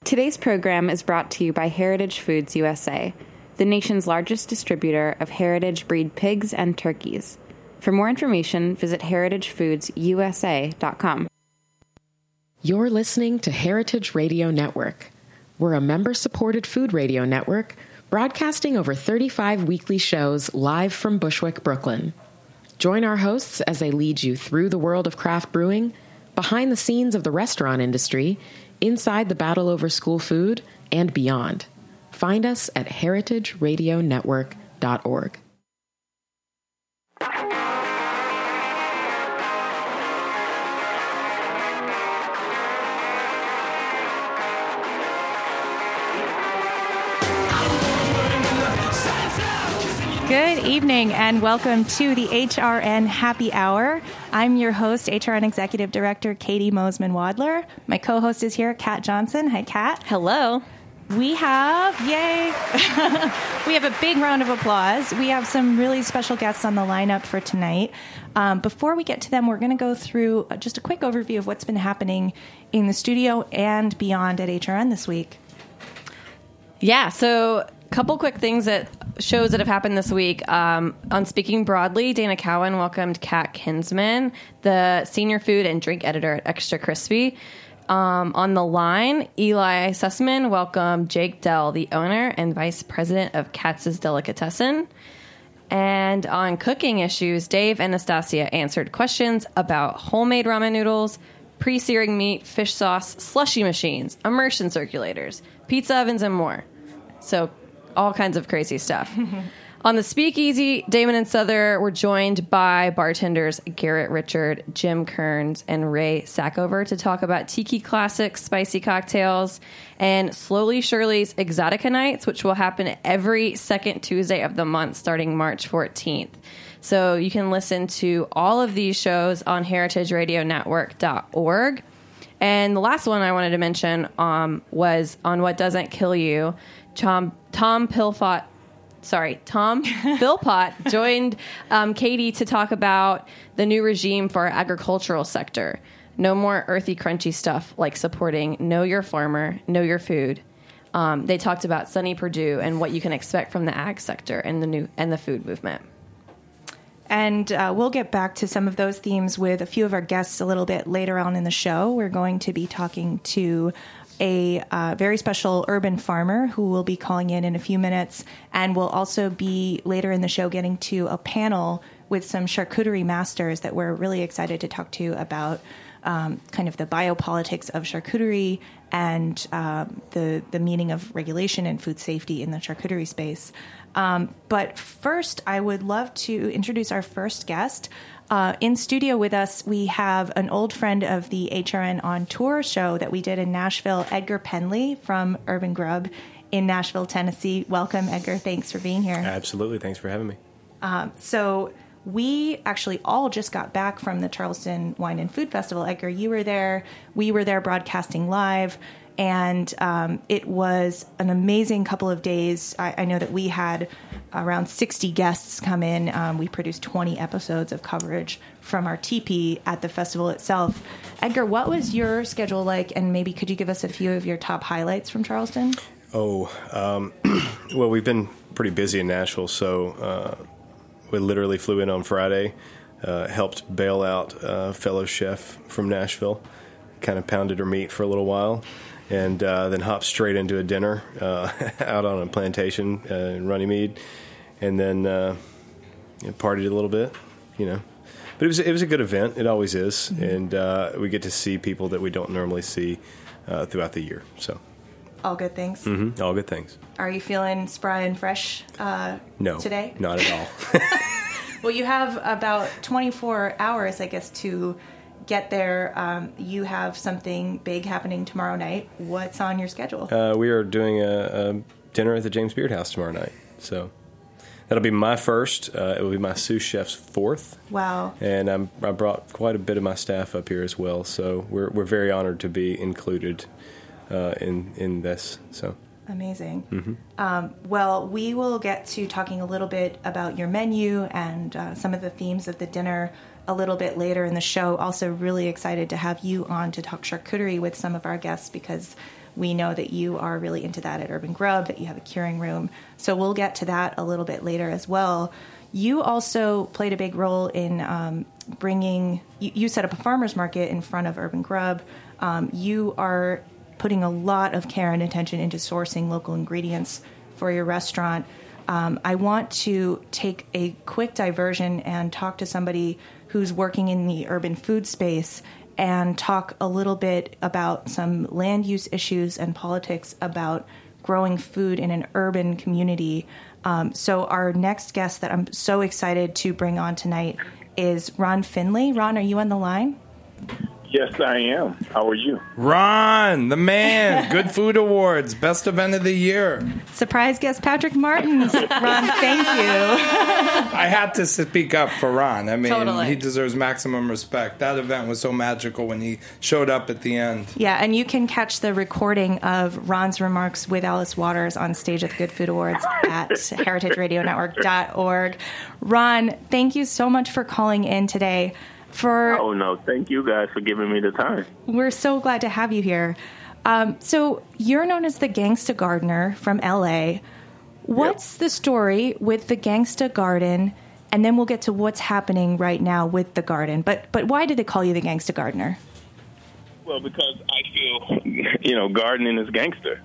Today's program is brought to you by Heritage Foods USA, the nation's largest distributor of heritage breed pigs and turkeys. For more information, visit heritagefoodsusa.com. You're listening to Heritage Radio Network. We're a member-supported food radio network broadcasting over 35 weekly shows live from Bushwick, Brooklyn. Join our hosts as they lead you through the world of craft brewing, behind the scenes of the restaurant industry, inside the battle over school food, and beyond. Find us at heritageradionetwork.org. Good evening and welcome to the HRN Happy Hour. I'm your host, HRN Executive Director Katie Mosman-Wadler. My co-host is here, Kat Johnson. Hi, Kat. Hello. We have, yay, we have a big round of applause. We have some really special guests on the lineup for tonight. Before we get to them, we're going to go through just a quick overview of what's been happening in the studio and beyond at HRN this week. Yeah, so a couple quick things that shows that have happened this week. On Speaking Broadly, Dana Cowan welcomed Kat Kinsman, the senior food and drink editor at Extra Crispy. On the line, Eli Sussman welcomed Jake Dell, the owner and vice president of Katz's Delicatessen. And on cooking issues, Dave and Nastasia answered questions about homemade ramen noodles, pre-searing meat, fish sauce, slushy machines, immersion circulators, pizza ovens, and more. So all kinds of crazy stuff. On the Speakeasy, Damon and Souther were joined by bartenders Garrett Richard, Jim Kearns, and Ray Sackover to talk about Tiki Classics, spicy cocktails, and Slowly Shirley's Exotica Nights, which will happen every second Tuesday of the month starting March 14th. So you can listen to all of these shows on heritageradionetwork.org. And the last one I wanted to mention was on What Doesn't Kill You. Tom Philpott joined Katie to talk about the new regime for our agricultural sector. No more earthy, crunchy stuff like supporting Know Your Farmer, Know Your Food. They talked about Sonny Perdue and what you can expect from the ag sector and the food movement. And we'll get back to some of those themes with a few of our guests a little bit later on in the show. We're going to be talking to a very special urban farmer who will be calling in a few minutes, and we'll also be later in the show getting to a panel with some charcuterie masters that we're really excited to talk to about kind of the biopolitics of charcuterie and the meaning of regulation and food safety in the charcuterie space. But first, I would love to introduce our first guest. In studio with us, we have an old friend of the HRN On Tour show that we did in Nashville, Edgar Penley from Urban Grub in Nashville, Tennessee. Welcome, Edgar. Thanks for being here. Absolutely. Thanks for having me. So we actually all just got back from the Charleston Wine and Food Festival. Edgar, you were there. We were there broadcasting live. And it was an amazing couple of days. I know that we had around 60 guests come in. We produced 20 episodes of coverage from our teepee at the festival itself. Edgar, what was your schedule like? And maybe could you give us a few of your top highlights from Charleston? Well, we've been pretty busy in Nashville, so we literally flew in on Friday, helped bail out a fellow chef from Nashville, kind of pounded her meat for a little while. And then hopped straight into a dinner out on a plantation in Runnymede, and then partied a little bit, But it was a good event. It always is, and we get to see people that we don't normally see throughout the year. So all good things. Mm-hmm. All good things. Are you feeling spry and fresh No, today? Not at all. Well, you have about 24 hours, I guess, to get there. You have something big happening tomorrow night. What's on your schedule? We are doing a dinner at the James Beard House tomorrow night. So that'll be my first. It will be my sous chef's fourth. Wow. And I brought quite a bit of my staff up here as well. So we're very honored to be included in this. So amazing. Mm-hmm. Well, we will get to talking a little bit about your menu and some of the themes of the dinner a little bit later in the show. Also really excited to have you on to talk charcuterie with some of our guests because We know that you are really into that at Urban Grub, that you have a curing room. So we'll get to that a little bit later as well. You also played a big role in bringing, you set up a farmer's market in front of Urban Grub. You are putting a lot of care and attention into sourcing local ingredients for your restaurant. I want to take a quick diversion and talk to somebody who's working in the urban food space and talk a little bit about some land use issues and politics about growing food in an urban community. So our next guest that I'm so excited to bring on tonight is Ron Finley. Ron, are you on the line? Yes, I am. How are you? Ron, the man. Good Food Awards. Best event of the year. Surprise guest Patrick Martins. Ron, thank you. I had to speak up for Ron. I mean, Totally. He deserves maximum respect. That event was so magical when he showed up at the end. Yeah, and you can catch the recording of Ron's remarks with Alice Waters on stage at the Good Food Awards at heritageradionetwork.org. Ron, thank you so much for calling in today. Oh, no. Thank you guys for giving me the time. We're so glad to have you here. So you're known as the Gangsta Gardener from L.A. What's the story with the Gangsta Garden? And then we'll get to what's happening right now with the garden. But why did they call you the Gangsta Gardener? Well, because I feel, gardening is gangster.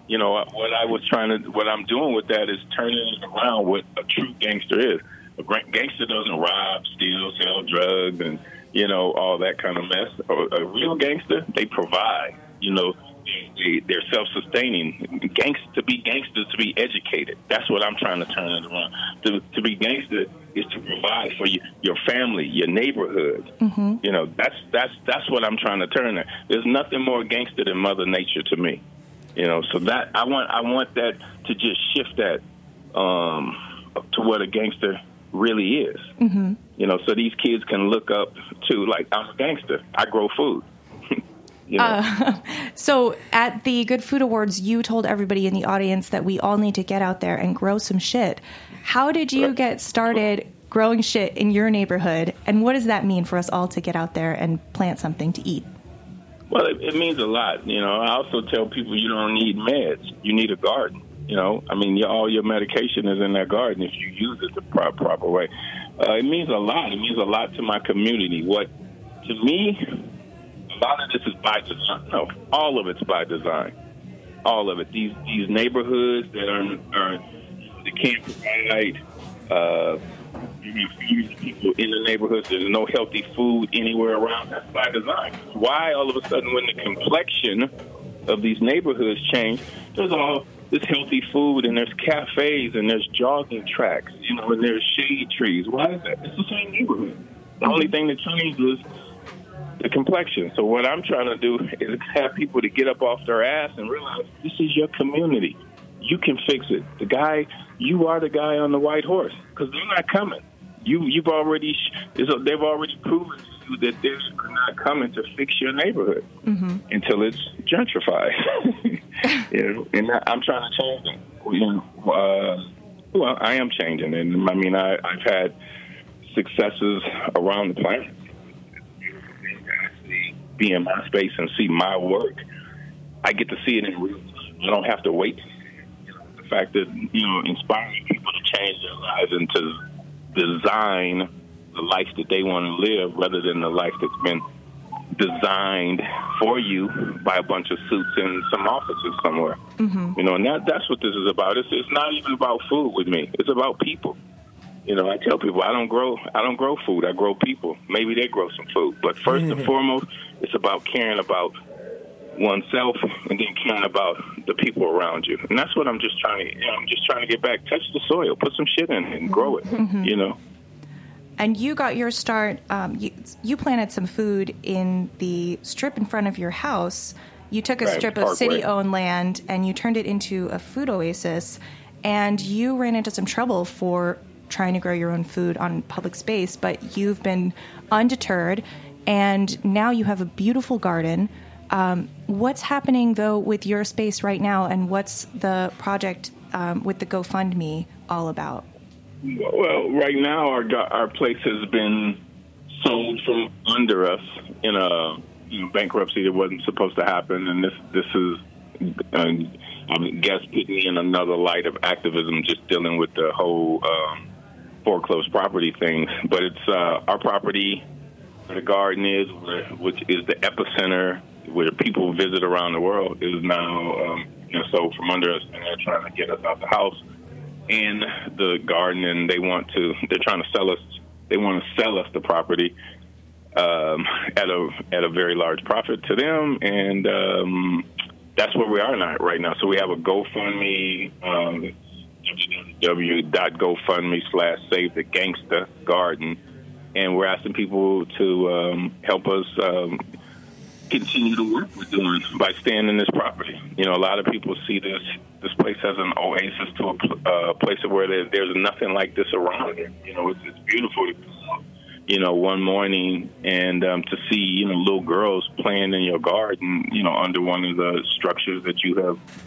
What I'm doing with that is turning it around what a true gangster is. A gangster doesn't rob, steal, sell drugs, and all that kind of mess. A real gangster, they provide. They're self-sustaining. To be gangster, to be educated. That's what I'm trying to turn it around. To be gangster is to provide for your family, your neighborhood. Mm-hmm. That's what I'm trying to turn it. There's nothing more gangster than Mother Nature to me. So that I want that to just shift that to what a gangster really is. Mm-hmm. So these kids can look up to, like, I'm a gangster. I grow food. So at the Good Food Awards, you told everybody in the audience that we all need to get out there and grow some shit. How did you get started growing shit in your neighborhood? And what does that mean for us all to get out there and plant something to eat? Well, it means a lot. I also tell people you don't need meds. You need a garden. All your medication is in that garden if you use it the proper way. It means a lot. It means a lot to my community. To me, a lot of this is by design. No, all of it's by design. All of it. These neighborhoods that they can't provide people in the neighborhoods. There's no healthy food anywhere around. That's by design. Why all of a sudden, when the complexion of these neighborhoods change, there's all this healthy food, and there's cafes, and there's jogging tracks, and there's shade trees. Why is that? It's the same neighborhood. The only thing that changed was the complexion. So what I'm trying to do is have people to get up off their ass and realize this is your community. You can fix it. You are the guy on the white horse, because they're not coming. They've already proven to you that they're not coming to fix your neighborhood until it's gentrified. And I'm trying to change it. Well, I am changing it. I've had successes around the planet. Be in my space and see my work. I get to see it in real time. I don't have to wait. The fact that, inspiring people to change their lives and to design the life that they want to live rather than the life that's been designed for you by a bunch of suits in some offices somewhere. Mm-hmm. And that's what this is about. It's not even about food with me. It's about people. I tell people I don't grow food. I grow people. Maybe they grow some food, but first and foremost, it's about caring about oneself and then caring about the people around you. And that's what I'm just trying to. I'm just trying to get back. Touch the soil, put some shit in it, and grow it. Mm-hmm. And you got your start. You planted some food in the strip in front of your house. You took a strip of city-owned land and you turned it into a food oasis. And you ran into some trouble for trying to grow your own food on public space, but you've been undeterred, and now you have a beautiful garden. What's happening, though, with your space right now, and what's the project with the GoFundMe all about? Well, right now our place has been sold from under us in a bankruptcy that wasn't supposed to happen, and this is I guess put me in another light of activism, just dealing with the whole foreclosed property thing. But it's our property where the garden is, which is the epicenter where people visit around the world, is now so from under us, and they're trying to get us out the house and the garden, and they're trying to sell us. They want to sell us the property at a very large profit to them, and that's where we are right now. So we have a GoFundMe, www.gofundme/Save the Gangsta Garden, and we're asking people to help us continue the work we're doing by staying in this property. A lot of people see this place as an oasis to a place where there's nothing like this around here. It's beautiful to one morning and to see little girls playing in your garden, under one of the structures that you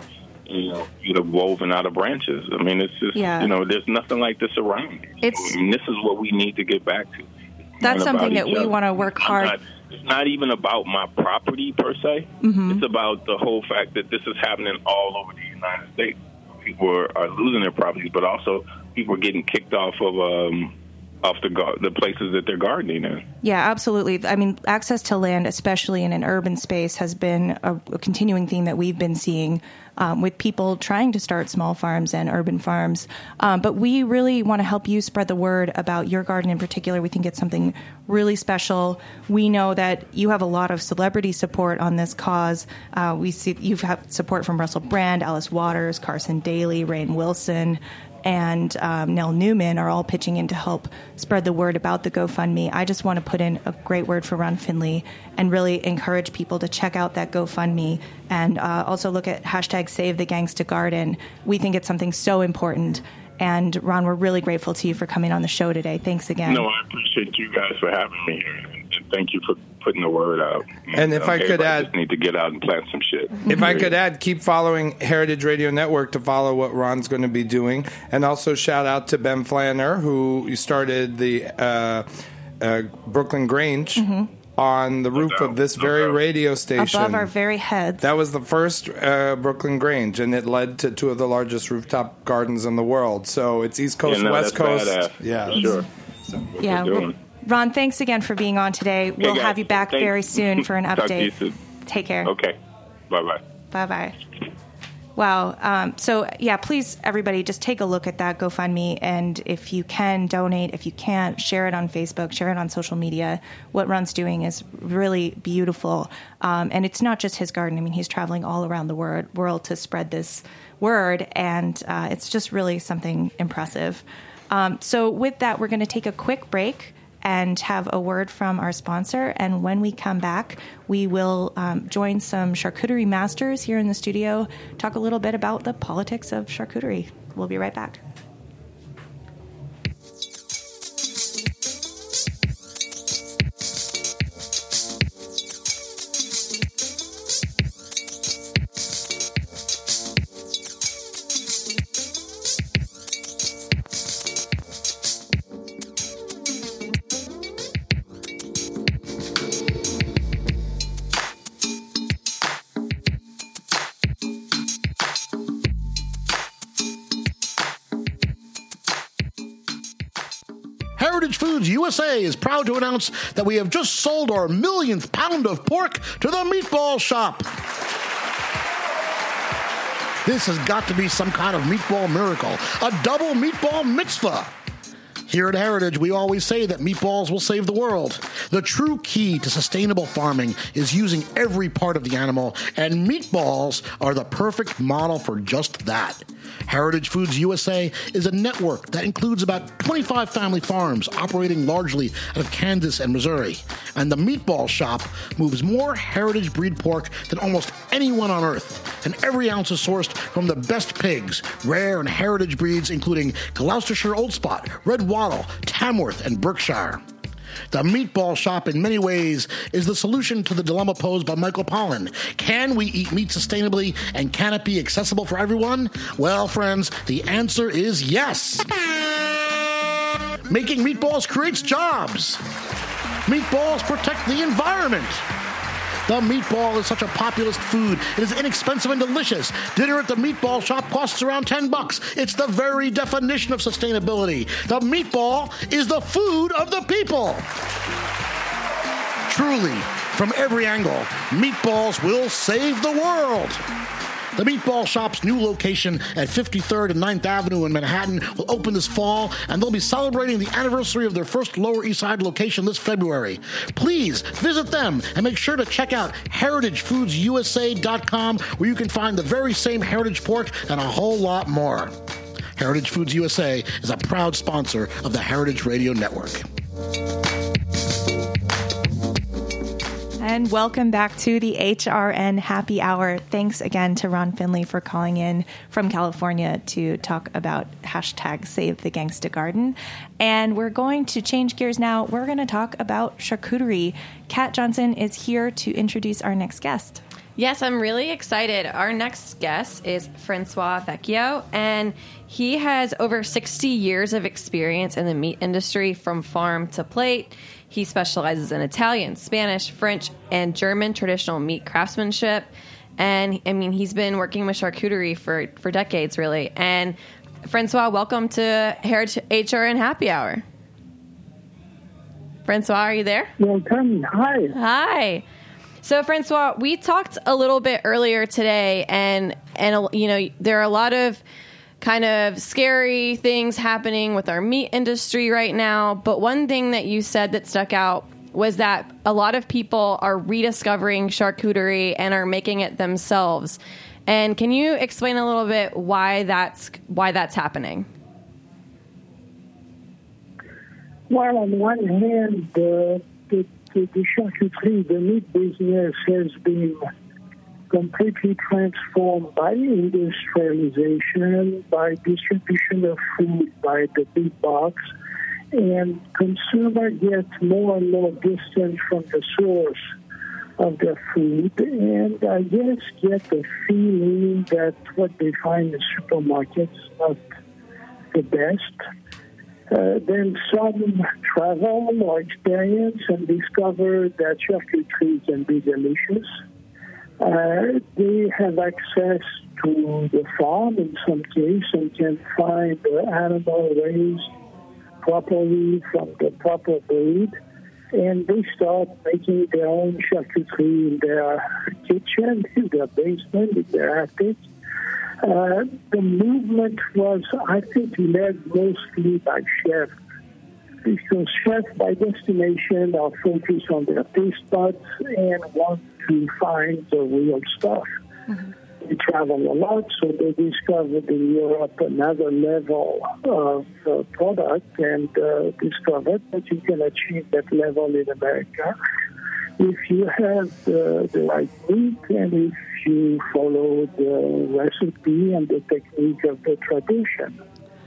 have woven out of branches. I mean, it's just there's nothing like this around here. This is what we need to get back to. That's something that we want to work hard. It's not even about my property per se. Mm-hmm. It's about the whole fact that this is happening all over the United States. People are losing their properties, but also people are getting kicked off of the places that they're gardening in. Yeah, absolutely. I mean, access to land, especially in an urban space, has been a continuing theme that we've been seeing with people trying to start small farms and urban farms. But we really want to help you spread the word about your garden in particular. We think it's something really special. We know that you have a lot of celebrity support on this cause. We see you've had support from Russell Brand, Alice Waters, Carson Daly, Rainn Wilson, and Nell Newman are all pitching in to help spread the word about the GoFundMe. I just want to put in a great word for Ron Finley and really encourage people to check out that GoFundMe and also look at hashtag Save the Gangsta Garden. We think it's something so important. And Ron, we're really grateful to you for coming on the show today. Thanks again. No, I appreciate you guys for having me here. And thank you for putting the word out. And if I could add, just need to get out and plant some shit. If I could add, keep following Heritage Radio Network to follow what Ron's going to be doing. And also shout out to Ben Flanner, who started the Brooklyn Grange. Mm-hmm. On the roof of this very radio station. Above our very heads. That was the first Brooklyn Grange, and it led to two of the largest rooftop gardens in the world. So it's East Coast, West Coast. Badass. Yeah, sure. Yeah, Ron, thanks again for being on today. We'll have you back very soon for an update. Talk to you soon. Take care. Okay. Bye-bye. Bye-bye. Wow. So, yeah, please, everybody, just take a look at that GoFundMe. And if you can, donate. If you can't, share it on Facebook, share it on social media. What Ron's doing is really beautiful. And it's not just his garden. I mean, he's traveling all around the world to spread this word. And it's just really something impressive. So with that, we're going to take a quick break and have a word from our sponsor. And when we come back, we will join some charcuterie masters here in the studio, talk a little bit about the politics of charcuterie. We'll be right back. Heritage Foods USA is proud to announce that we have just sold our millionth pound of pork to the Meatball Shop. This has got to be some kind of meatball miracle, a double meatball mitzvah. Here at Heritage, we always say that meatballs will save the world. The true key to sustainable farming is using every part of the animal, and meatballs are the perfect model for just that. Heritage Foods USA is a network that includes about 25 family farms operating largely out of Kansas and Missouri. And the Meatball Shop moves more heritage breed pork than almost anyone on earth. And every ounce is sourced from the best pigs, rare and heritage breeds including Gloucestershire Old Spot, Red Wattle, Tamworth, and Berkshire. The Meatball Shop, in many ways, is the solution to the dilemma posed by Michael Pollan. Can we eat meat sustainably, and can it be accessible for everyone? Well, friends, the answer is yes. Making meatballs creates jobs. Meatballs protect the environment. The meatball is such a populist food. It is inexpensive and delicious. Dinner at the meatball shop costs around $10. It's the very definition of sustainability. The meatball is the food of the people. Truly, from every angle, meatballs will save the world. The Meatball Shop's new location at 53rd and 9th Avenue in Manhattan will open this fall, and they'll be celebrating the anniversary of their first Lower East Side location this February. Please visit them and make sure to check out heritagefoodsusa.com, where you can find the very same heritage pork and a whole lot more. Heritage Foods USA is a proud sponsor of the Heritage Radio Network. And welcome back to the HRN Happy Hour. Thanks again to Ron Finley for calling in from California to talk about hashtag Save the Gangsta Garden. And we're going to change gears now. We're going to talk about charcuterie. Kat Johnson is here to introduce our next guest. Yes, I'm really excited. Our next guest is Francois Vecchio, and he has over 60 years of experience in the meat industry from farm to plate. He specializes in Italian, Spanish, French, and German traditional meat craftsmanship. And, I mean, he's been working with charcuterie for decades, really. And, Francois, welcome to HRN Happy Hour. Francois, are you there? Welcome. Hi. Hi. So, Francois, we talked a little bit earlier today, and you know, there are a lot of kind of scary things happening with our meat industry right now. But one thing that you said that stuck out was that a lot of people are rediscovering charcuterie and are making it themselves. And can you explain a little bit why that's happening? Well, on one hand, the charcuterie, the meat business has been completely transformed by industrialization, by distribution of food by the big box, and consumer gets more and more distant from the source of their food, and I guess get the feeling that what they find in supermarkets is not the best. Then some travel or experience and discover that charcuterie can be delicious. They have access to the farm in some case and can find the animal raised properly from the proper breed, and they start making their own charcuterie in their kitchen, in their basement, in their attic. The movement was, I think, led mostly by chefs, because chefs by destination are focused on their taste buds and want to find the real stuff. Mm-hmm. They travel a lot, so they discovered in Europe another level of product and discovered that you can achieve that level in America if you have the right meat and if you follow the recipe and the technique of the tradition.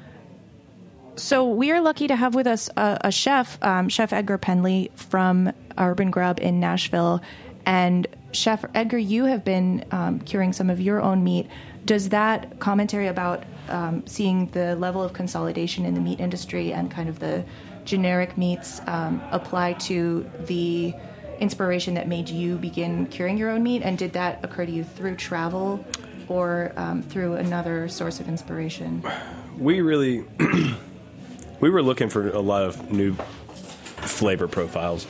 So we are lucky to have with us a chef, Chef Edgar Penley from Urban Grub in Nashville. And Chef Edgar, you have been curing some of your own meat. Does that commentary about seeing the level of consolidation in the meat industry and kind of the generic meats apply to the inspiration that made you begin curing your own meat? And did that occur to you through travel or through another source of inspiration? We really... we were looking for a lot of new flavor profiles,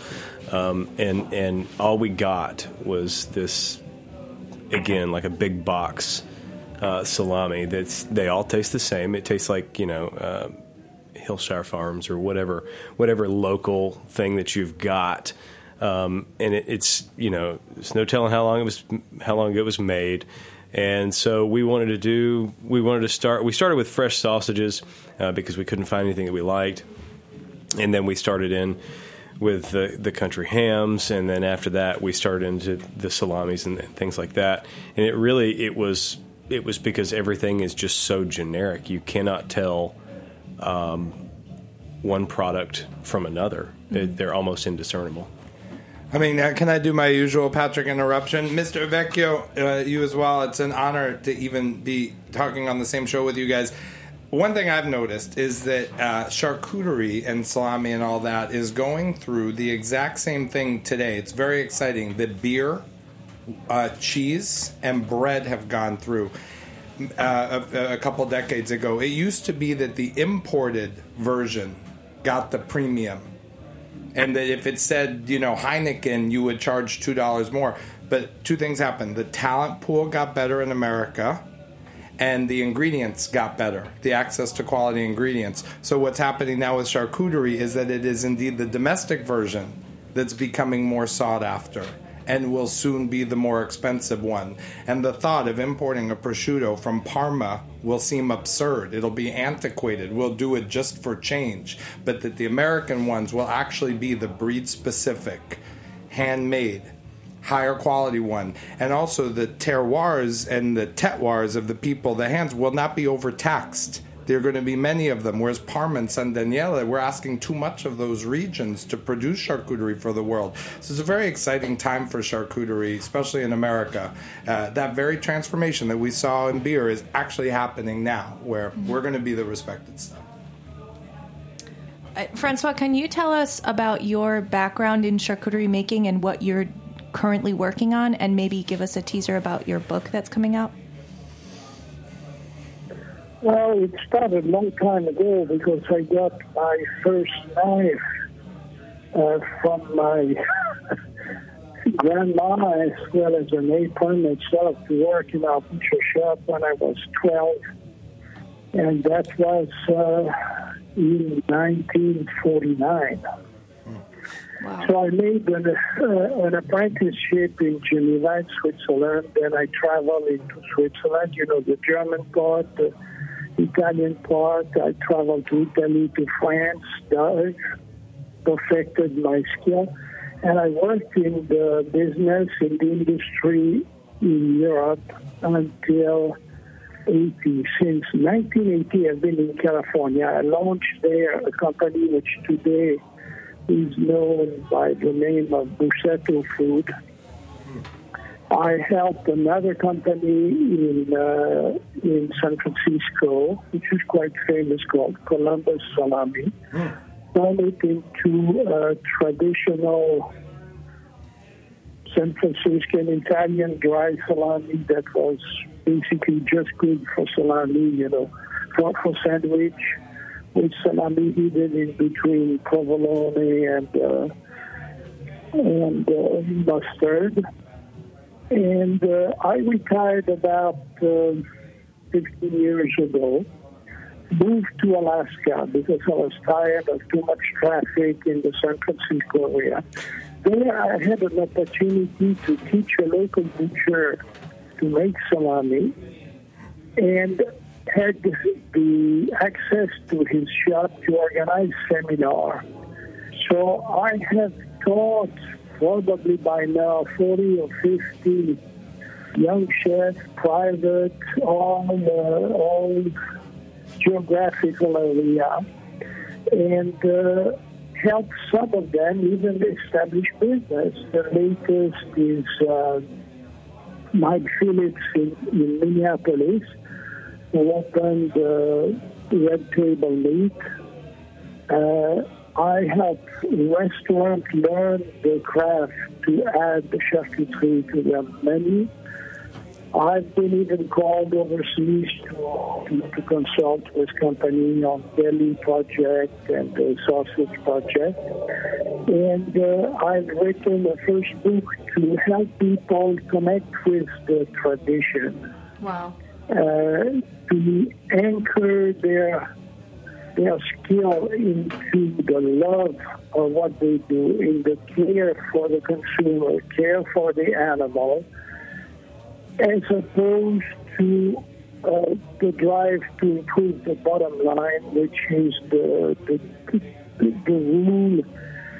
and all we got was this, again, like a big box salami. They all taste the same. It tastes like, you know, Hillshire Farms or whatever local thing that you've got, and it's, you know, there's no telling how long ago it was made. And so we started with fresh sausages because we couldn't find anything that we liked. And then we started in with the country hams. And then after that, we started into the salamis and things like that. And it was because everything is just so generic. You cannot tell one product from another. Mm-hmm. They're almost indiscernible. I mean, can I do my usual Patrick interruption? Mr. Vecchio, you as well. It's an honor to even be talking on the same show with you guys. One thing I've noticed is that charcuterie and salami and all that is going through the exact same thing today. It's very exciting. The beer cheese and bread have gone through. A couple decades ago, it used to be that the imported version got the premium, and that if it said, Heineken, you would charge $2 more. But two things happened. The talent pool got better in America, and the ingredients got better, the access to quality ingredients. So what's happening now with charcuterie is that it is indeed the domestic version that's becoming more sought after and will soon be the more expensive one. And the thought of importing a prosciutto from Parma will seem absurd. It'll be antiquated. We'll do it just for change. But that the American ones will actually be the breed-specific, handmade, higher quality one. And also the terroirs and the terroirs of the people, the hands, will not be overtaxed. There are going to be many of them, whereas Parma and San Daniele, we're asking too much of those regions to produce charcuterie for the world. So it's a very exciting time for charcuterie, especially in America. That very transformation that we saw in beer is actually happening now, where we're going to be the respected stuff. Francois, can you tell us about your background in charcuterie making and what you're currently working on, and maybe give us a teaser about your book that's coming out? Well, it started a long time ago because I got my first knife from my grandma, as well as an apron itself, to work in our butcher shop when I was 12. And that was in 1949. Wow. So I made an apprenticeship in Geneva, Switzerland. Then I traveled into Switzerland, the German part, the Italian part. I traveled to Italy, to France, Dutch, perfected my skill. And I worked in the business, in the industry in Europe until 80. Since 1980, I've been in California. I launched there a company which today is known by the name of Bussetto Food. I helped another company in San Francisco, which is quite famous, called Columbus Salami. Turn it into a traditional San Franciscan Italian dry salami that was basically just good for salami, for sandwich, with salami hidden in between provolone and mustard. And I retired about 15 years ago, moved to Alaska because I was tired of too much traffic in the San Francisco area. There I had an opportunity to teach a local butcher to make salami and had the access to his shop to organize seminar. So I have taught probably by now 40 or 50 young chefs, private, all geographical area, and help some of them even establish business. The latest is Mike Phillips in Minneapolis, who opened Red Table Meat. I helped restaurants learn the craft to add the charcuterie to their menu. I've been even called overseas to consult with companies on deli project and the sausage project. And I've written a first book to help people connect with the tradition. Wow. To anchor their skill into the love of what they do, in the care for the consumer, care for the animal, as opposed to the drive to improve the bottom line, which is the rule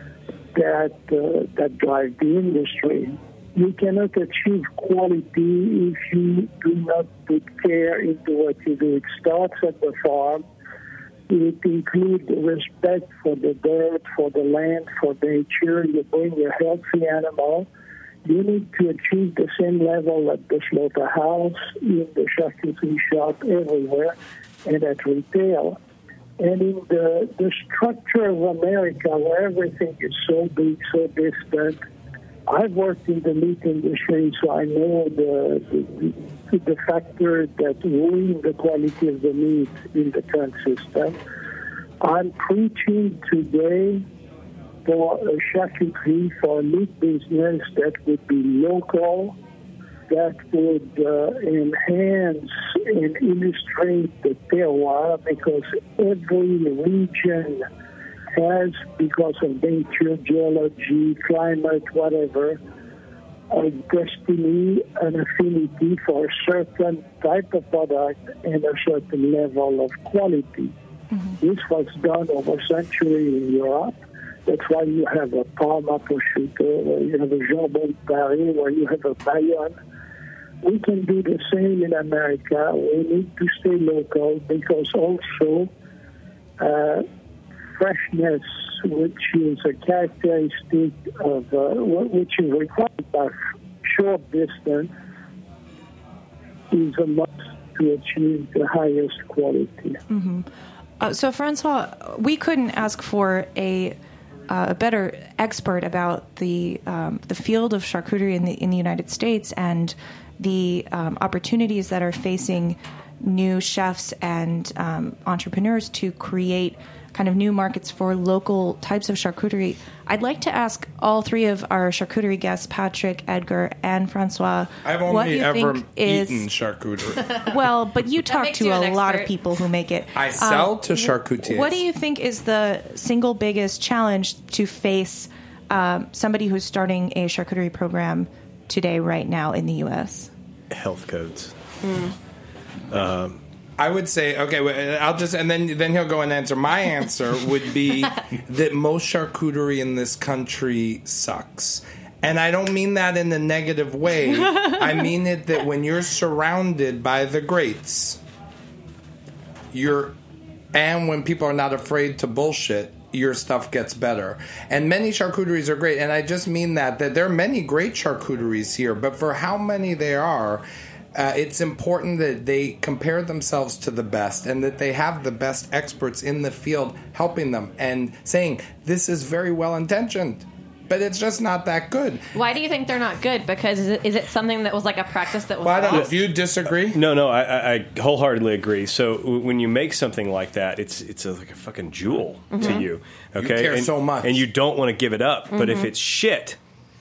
that drives the industry. You cannot achieve quality if you do not put care into what you do. It starts at the farm. It includes respect for the dirt, for the land, for nature. You bring a healthy animal. You need to achieve the same level at the slaughterhouse, in the charcuterie shop, everywhere, and at retail. And in the structure of America, where everything is so big, so distant, I've worked in the meat industry, so I know the factor that ruins the quality of the meat in the current system. I'm preaching today for a charcuterie, for a meat business that would be local, that would enhance and illustrate the terroir, because every region has, because of nature, geology, climate, whatever, a destiny, an affinity for a certain type of product and a certain level of quality. Mm-hmm. This was done over centuries in Europe. That's why you have a Parma prosciutto, where you have a jambon de Paris, where you have a Bayonne. We can do the same in America. We need to stay local, because also freshness, which is a characteristic of which is required by short distance, is a must to achieve the highest quality. Mm-hmm. So, Francois, we couldn't ask for a better expert about the field of charcuterie in the United States and the opportunities that are facing new chefs and entrepreneurs to create kind of new markets for local types of charcuterie. I'd like to ask all three of our charcuterie guests, Patrick, Edgar, and Francois, I've what only you ever think eaten charcuterie. Well, but you talk makes to you an a lot of expert. people who make it. I sell to charcutiers. What do you think is the single biggest challenge to face somebody who's starting a charcuterie program today, right now, in the U.S.? Health codes. I would say, okay, I'll just, and then he'll go and answer. My answer would be that most charcuterie in this country sucks. And I don't mean that in a negative way. I mean it that when you're surrounded by the greats, and when people are not afraid to bullshit, your stuff gets better. And many charcuteries are great. And I just mean that there are many great charcuteries here, but for how many there are, it's important that they compare themselves to the best and that they have the best experts in the field helping them and saying, this is very well intentioned, but it's just not that good. Why do you think they're not good? Because is it something that was like a practice that was Well, I don't know. lost? Do you disagree? No, I wholeheartedly agree. So when you make something like that, it's like a fucking jewel to you. Okay, You care so much. and you don't want to give it up. But if it's shit,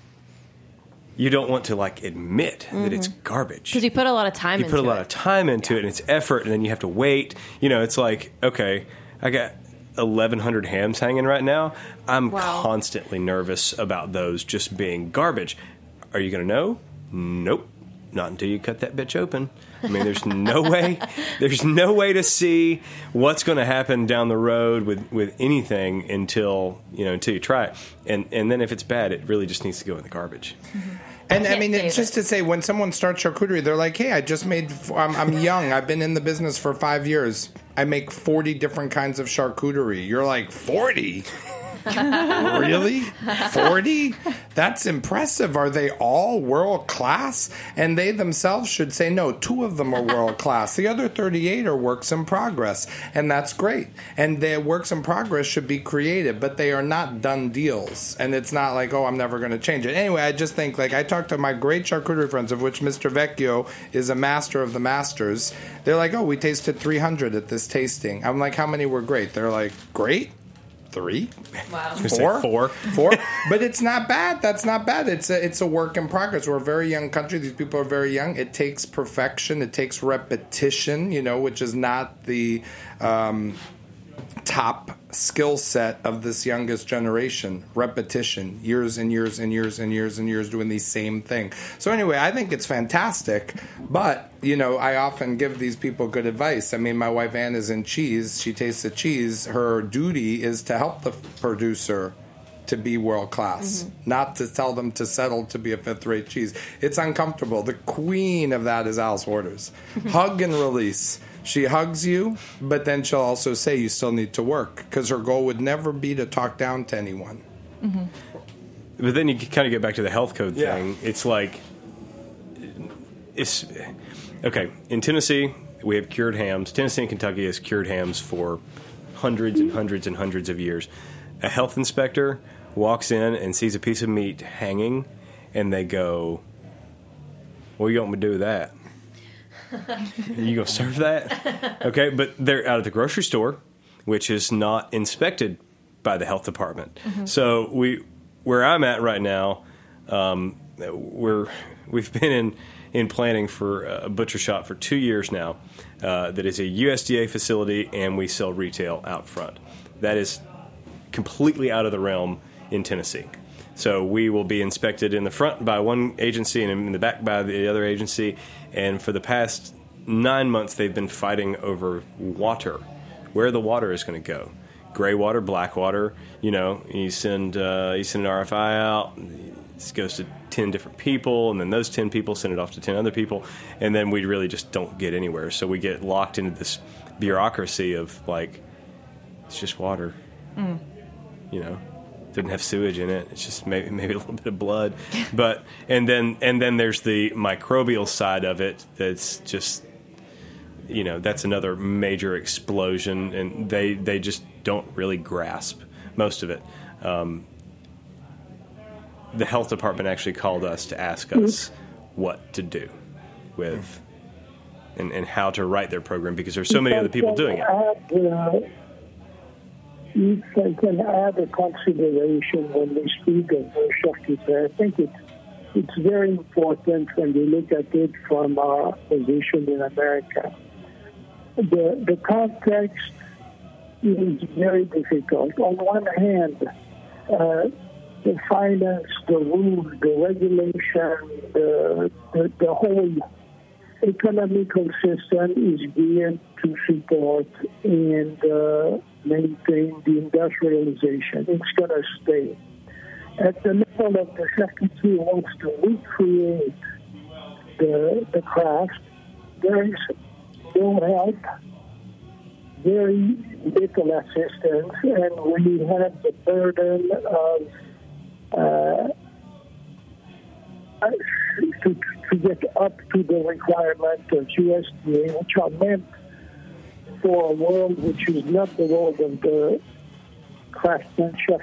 you don't want to like admit that it's garbage. Because you put a lot of time into it. You put a lot of time into it, and it's effort, and then you have to wait. You know, it's like, okay, I got 1,100 hams hanging right now. I'm constantly nervous about those just being garbage. Are you going to know? Nope. Not until you cut that bitch open. I mean, there's no way. There's no way to see what's going to happen down the road with anything until you try it. And then if it's bad, it really just needs to go in the garbage. Mm-hmm. And I mean, it's just to say, when someone starts charcuterie, they're like, hey, I just made, I'm young. I've been in the business for 5 years. I make 40 different kinds of charcuterie. You're like, 40? Really? 40? That's impressive. Are they all world class? And they themselves should say, no, 2 of them are world class. The other 38 are works in progress. And that's great. And their works in progress should be creative, but they are not done deals. And it's not like, oh, I'm never going to change it. Anyway, I just think, like, I talked to my great charcuterie friends, of which Mr. Vecchio is a master of the masters. They're like, oh, we tasted 300 at this tasting. I'm like, how many were great? They're like, great? 3? Wow. 4? 4? But it's not bad. That's not bad. It's a work in progress. We're a very young country. These people are very young. It takes perfection. It takes repetition, which is not the top skill set of this youngest generation. Repetition. Years and years and years and years and years doing the same thing. So anyway, I think it's fantastic. But, I often give these people good advice. I mean, my wife Ann is in cheese. She tastes the cheese. Her duty is to help the producer to be world class, not to tell them to settle to be a 5th-rate cheese. It's uncomfortable. The queen of that is Alice Waters. Hug and release. She hugs you, but then she'll also say you still need to work, because her goal would never be to talk down to anyone. Mm-hmm. But then you kind of get back to the health code thing. It's like, okay, in Tennessee, we have cured hams. Tennessee and Kentucky has cured hams for hundreds and hundreds and hundreds of years. A health inspector walks in and sees a piece of meat hanging and they go, "What you want me to do with that? You gonna serve that?" Okay, but they're out of the grocery store, which is not inspected by the health department. So where I'm at right now, we've been in planning for a butcher shop for 2 years now. That is a USDA facility, and we sell retail out front. That is completely out of the realm in Tennessee. So we will be inspected in the front by one agency and in the back by the other agency. And for the past 9 months, they've been fighting over water, where the water is going to go. Gray water, black water. You send an RFI out. It goes to 10 different people, and then those 10 people send it off to 10 other people, and then we really just don't get anywhere. So we get locked into this bureaucracy of, like, it's just water. Doesn't have sewage in it. It's just maybe a little bit of blood. But and then there's the microbial side of it that's just, that's another major explosion, and they just don't really grasp most of it. The health department actually called us to ask us what to do with and how to write their program, because there's so many other people doing it. If I can add a consideration when we speak of charcuterie, I think it's very important when we look at it from our position in America. The context is very difficult. On one hand, the finance, the rules, the regulation, the whole economical system is geared to support and maintain the industrialization. It's going to stay. At the level of the charcuterie wants to recreate the craft. There is no help, very little assistance, and we have the burden of to get up to the requirement of USDA, which are meant for a world which is not the world of the craftsmanship.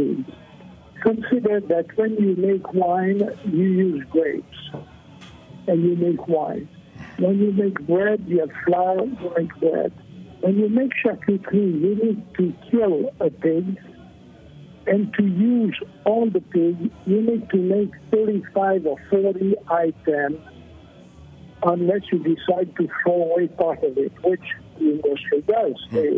Consider that when you make wine, you use grapes, and you make wine. When you make bread, you have flour, you make bread. When you make charcuterie, you need to kill a pig, and to use all the pig, you need to make 35 or 40 items, unless you decide to throw away part of it, which the industry does. They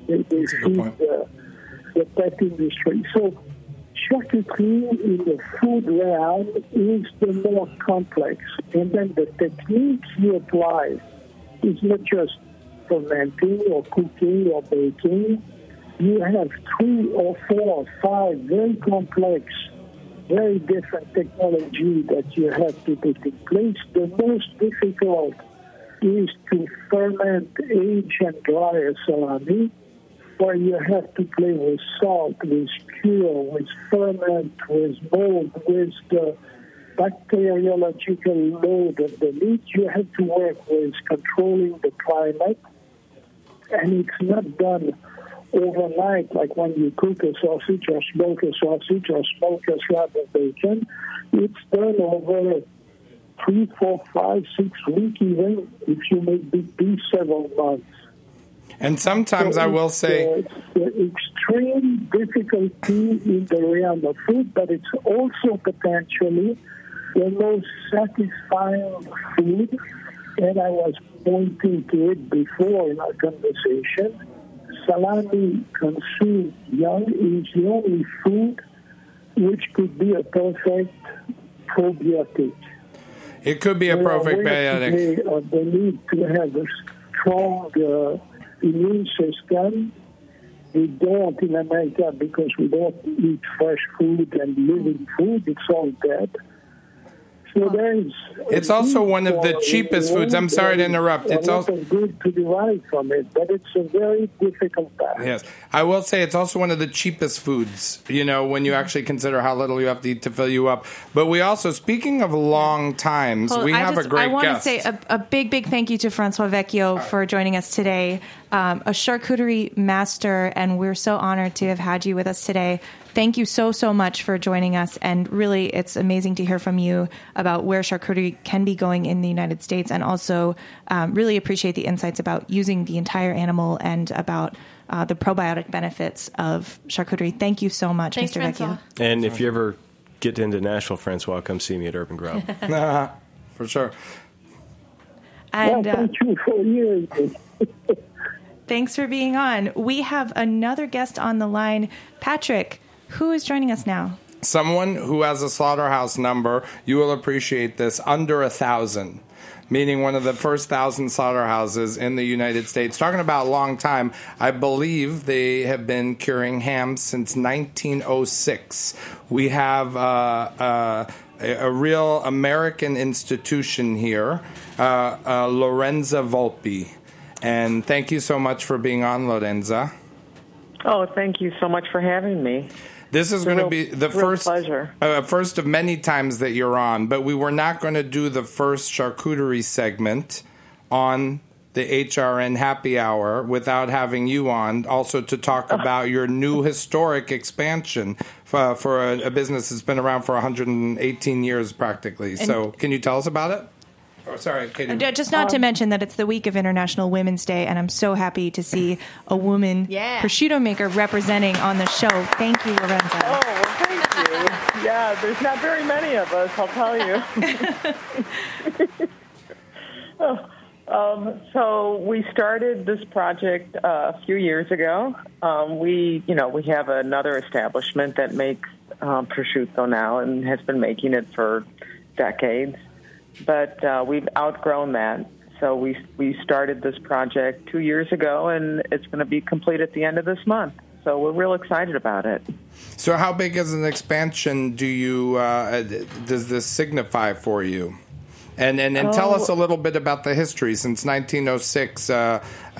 feed the pet industry. So charcuterie in the food realm is the more complex. And then the technique you apply is not just fermenting or cooking or baking. You have 3 or 4 or 5 very complex, very different technology that you have to put in place. The most difficult is to ferment, age, and dry a salami, where you have to play with salt, with cure, with ferment, with mold, with the bacteriological load of the meat. You have to work with controlling the climate, and it's not done overnight, like when you cook a sausage or smoke a sausage or smoke a slab of bacon. It's done over 3, 4, 5, 6 weeks, even if you make big piece, several months. And sometimes I will say it's extreme difficulty in the realm of food, but it's also potentially the most satisfying food. And I was pointing to it before in our conversation. Salami consumed young is the only food which could be a perfect probiotic. It could be a perfect probiotic. Of the need to have a strong immune system. We don't in America because we don't eat fresh food and living food. It's all dead. So it's also one of the cheapest foods. I'm sorry to interrupt. It's also good to derive from it, but it's a very difficult task. Yes, I will say it's also one of the cheapest foods. When you actually consider how little you have to eat to fill you up. But we also, speaking of long times, we have a great guest. I want to say a big thank you to Francois Vecchio for joining us today, a charcuterie master, and we're so honored to have had you with us today. thank you so much for joining us. And really, it's amazing to hear from you about where charcuterie can be going in the United States, and also really appreciate the insights about using the entire animal and about the probiotic benefits of charcuterie. Thank you so much, Thanks, Mr. Vecchio. And if you ever get into Nashville, Francois, come see me at Urban Grow. For sure. And Well, thank you for years. thanks for being on. We have another guest on the line, Patrick. Who is joining us now? Someone who has a slaughterhouse number, you will appreciate this, under 1,000. Meaning one of the first 1,000 slaughterhouses in the United States. Talking about a long time, I believe they have been curing hams since 1906. We have a real American institution here, Lorenza Volpe. And thank you so much for being on, Lorenza. Oh, thank you so much for having me. This is going to be the first of many times that you're on, but we were not going to do the first charcuterie segment on the HRN Happy Hour without having you on, also to talk about your new historic expansion for a business that's been around for 118 years practically. So can you tell us about it? Oh, sorry, Katie. Just not to mention that it's the week of International Women's Day, and I'm so happy to see a woman prosciutto maker representing on the show. Thank you, Lorenza. Oh, well, thank you. Yeah, there's not very many of us, I'll tell you. So we started this project a few years ago. We have another establishment that makes prosciutto now and has been making it for decades. But we've outgrown that. So we started this project 2 years ago, and it's going to be complete at the end of this month. So we're real excited about it. So how big is an expansion does this signify for you? And tell us a little bit about the history since 1906, or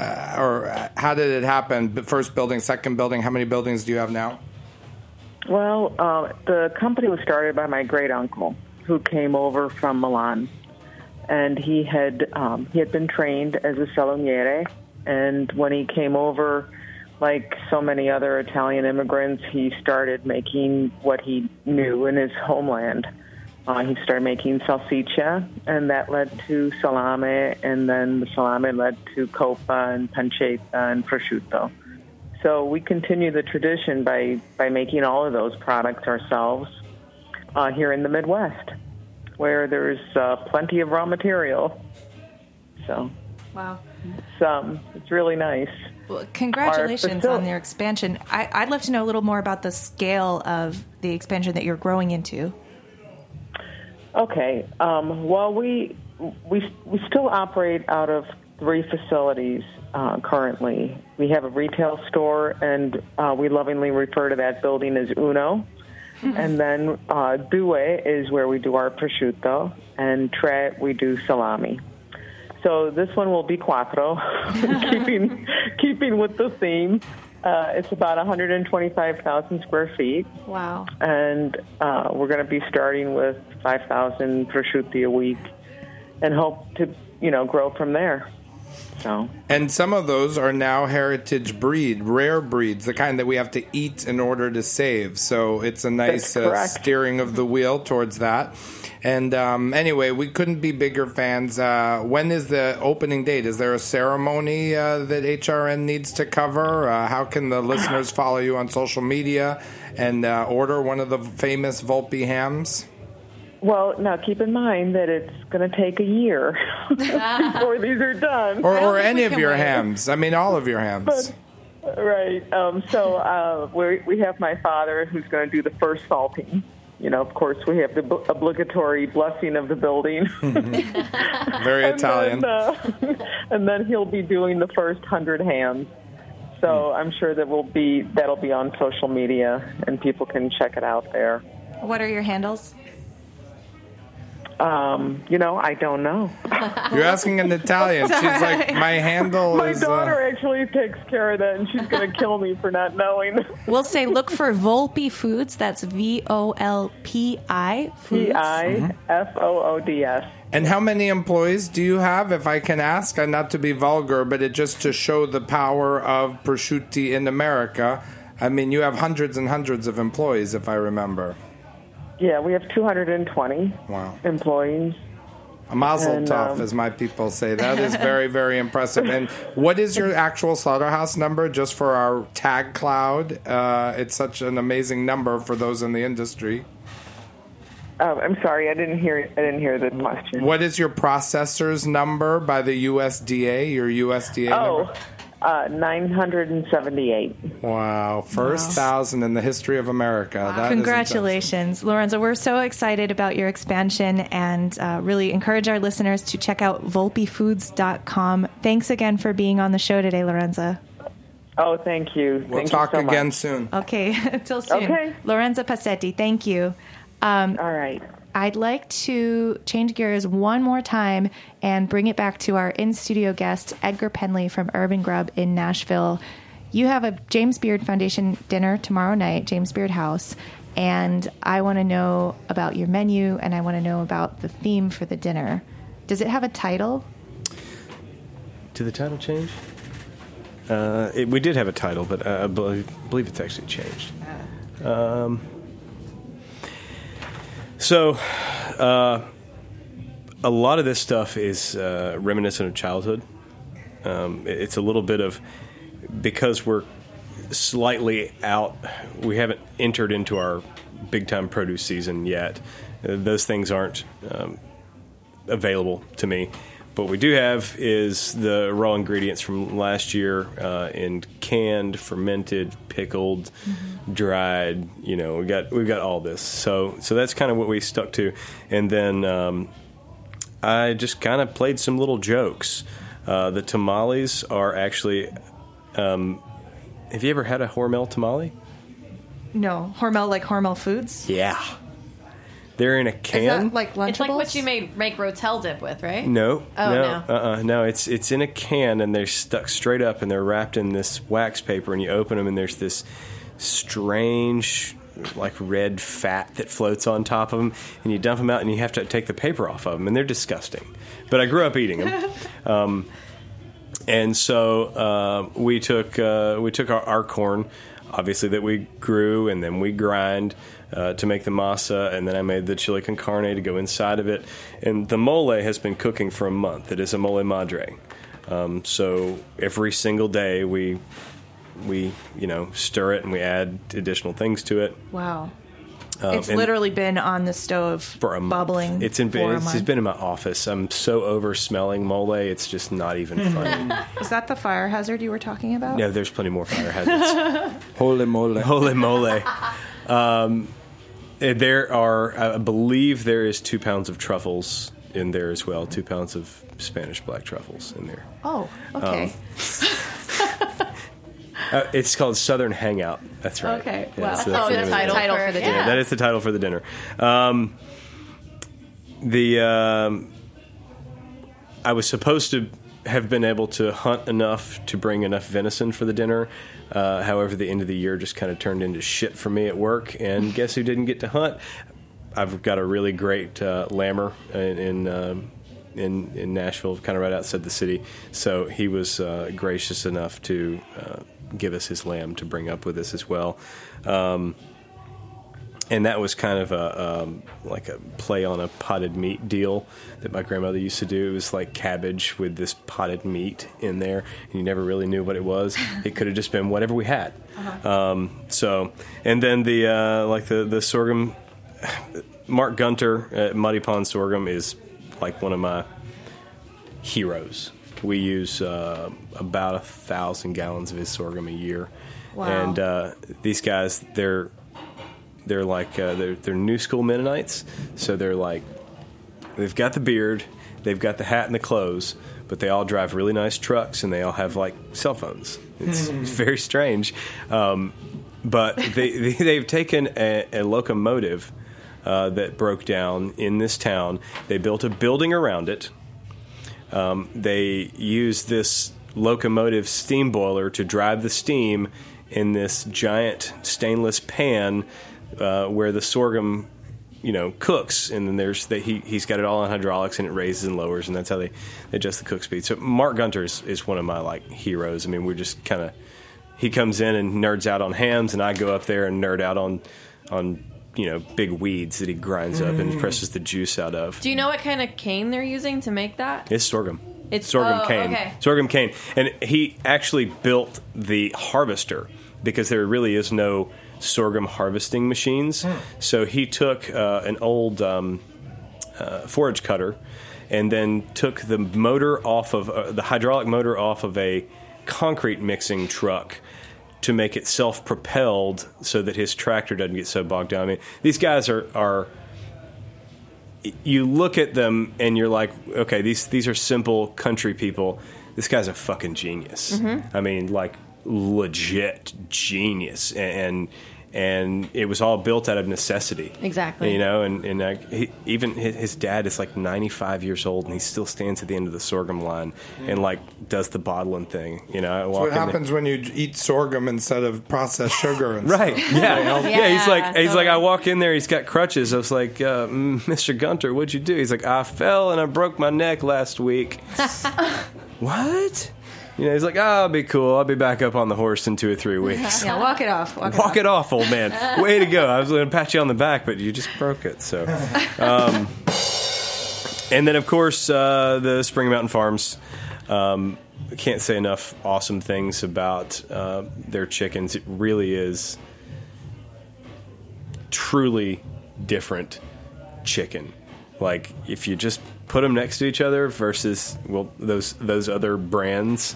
how did it happen? First building, second building, how many buildings do you have now? Well, the company was started by my great-uncle, who came over from Milan, and he had been trained as a saloniere. And when he came over, like so many other Italian immigrants, he started making what he knew in his homeland. He started making salsiccia, and that led to salame, and then the salame led to coppa and pancetta and prosciutto. So we continue the tradition by making all of those products ourselves. Here in the Midwest, where there's plenty of raw material. So, wow, it's really nice. Well, congratulations on your expansion. I'd love to know a little more about the scale of the expansion that you're growing into. Okay. Well, we still operate out of 3 facilities currently. We have a retail store, and we lovingly refer to that building as Uno. And then Due is where we do our prosciutto, and Tre we do salami. So this one will be Quattro, keeping with the theme. It's about 125,000 square feet. Wow. And we're going to be starting with 5,000 prosciutti a week and hope to, grow from there. So. And some of those are now heritage rare breeds, the kind that we have to eat in order to save. So it's a nice steering of the wheel towards that. And anyway, we couldn't be bigger fans. When is the opening date? Is there a ceremony that HRN needs to cover? How can the listeners follow you on social media and order one of the famous Volpe hams? Well, now keep in mind that it's going to take a year before these are done. Or any of your hams. I mean, all of your hams. Right. So we have my father who's going to do the first salting. Of course, we have the obligatory blessing of the building. Very Italian. And then he'll be doing the first 100 hams. So I'm sure that'll be on social media, and people can check it out there. What are your handles? I don't know. You're asking an Italian. She's like, my handle my is... My daughter actually takes care of that, and she's going to kill me for not knowing. We'll say look for Volpe Foods. That's VOLPI Foods. PIFOODS. And how many employees do you have, if I can ask? And not to be vulgar, but just to show the power of prosciutti in America. I mean, you have hundreds and hundreds of employees, if I remember. Yeah, we have 220 employees. A mazel tov, as my people say. That is very, very impressive. And what is your actual slaughterhouse number, just for our tag cloud? It's such an amazing number for those in the industry. I'm sorry, I didn't hear the question. What is your processor's number by the USDA, your USDA number? 978. Wow. First 1,000 in the history of America. That Congratulations, Lorenzo. We're so excited about your expansion and really encourage our listeners to check out volpefoods.com. Thanks again for being on the show today, Lorenzo. Oh, thank you. We'll talk again soon. Okay. Until soon. Okay. Lorenzo Passetti, thank you. All right. I'd like to change gears one more time and bring it back to our in-studio guest, Edgar Penley from Urban Grub in Nashville. You have a James Beard Foundation dinner tomorrow night, James Beard House, and I want to know about your menu, and I want to know about the theme for the dinner. Does it have a title? Did the title change? We did have a title, but I believe it's actually changed. So, a lot of this stuff is reminiscent of childhood. It's a little bit of, because we're slightly out, we haven't entered into our big-time produce season yet. Those things aren't available to me. What we do have is the raw ingredients from last year in canned, fermented, pickled, dried. You know, we've got all this. So that's kind of what we stuck to. And then I just kind of played some little jokes. The tamales are actually. Have you ever had a Hormel tamale? No, Hormel like Hormel Foods. Yeah. They're in a can. Is that like Lunchables? It's like what you make Rotel dip with, right? No. Oh, no. It's in a can, and they're stuck straight up, and they're wrapped in this wax paper, and you open them, and there's this strange, like, red fat that floats on top of them, and you dump them out, and you have to take the paper off of them, and they're disgusting. But I grew up eating them. And so we took our corn, obviously, that we grew, and then we grind to make the masa, and then I made the chili con carne to go inside of it. And the mole has been cooking for a month. It is a mole madre. So every single day we stir it and we add additional things to it. Wow. It's literally been on the stove for a bubbling. It's been in my office. I'm so over smelling mole. It's just not even funny. Is that the fire hazard you were talking about? No, there's plenty more fire hazards. Holy mole. Holy mole. There are, I believe there is 2 pounds of truffles in there as well. 2 pounds of Spanish black truffles in there. Oh, okay. It's called Southern Hangout. That's right. Okay. Yeah, Wow. so That's the title for the dinner. Yeah, that is the title for the dinner. I was supposed to have been able to hunt enough to bring enough venison for the dinner. However, the end of the year just kind of turned into shit for me at work. And guess who didn't get to hunt? I've got a really great lammer in Nashville, kind of right outside the city. So he was gracious enough to give us his lamb to bring up with us as well. And that was kind of like a play on a potted meat deal that my grandmother used to do. It was like cabbage with this potted meat in there, and you never really knew what it was. It could have just been whatever we had. And then the sorghum. Mark Gunter at Muddy Pond Sorghum is like one of my heroes. We use about 1,000 gallons of his sorghum a year. Wow. And these guys, they're like they're new school Mennonites. So they're like, they've got the beard, they've got the hat and the clothes, but they all drive really nice trucks and they all have like cell phones. It's very strange. But they've taken a locomotive that broke down in this town. They built a building around it. They used this locomotive steam boiler to drive the steam in this giant stainless pan where the sorghum, cooks. And then he's got it all on hydraulics, and it raises and lowers, and that's how they adjust the cook speed. So Mark Gunter is one of my heroes. I mean, we're just kind of he comes in and nerds out on hams, and I go up there and nerd out on big weeds that he grinds up and presses the juice out of. Do you know what kind of cane they're using to make that? It's sorghum. It's sorghum cane. Okay. Sorghum cane. And he actually built the harvester because there really is no sorghum harvesting machines. So he took an old forage cutter and then took the motor off of the hydraulic motor off of a concrete mixing truck to make it self-propelled so that his tractor doesn't get so bogged down. I mean, these guys are you look at them and you're like, okay, these are simple country people. This guy's a fucking genius. I mean, like, legit genius. And it was all built out of necessity. Exactly. And even his dad is like 95 years old, and he still stands at the end of the sorghum line and like does the bottling thing. That's what happens when you eat sorghum instead of processed sugar. And right? Stuff. Yeah. He's like I walk in there. He's got crutches. I was like, Mr. Gunter, what'd you do? He's like, I fell and I broke my neck last week. What? He's like, I'll be cool. I'll be back up on the horse in 2 or 3 weeks. Yeah, walk it off. Walk it off, old man. Way to go. I was going to pat you on the back, but you just broke it. So, and then, of course, the Springer Mountain Farms. I can't say enough awesome things about their chickens. It really is truly different chicken. Like, if you just put them next to each other versus those other brands,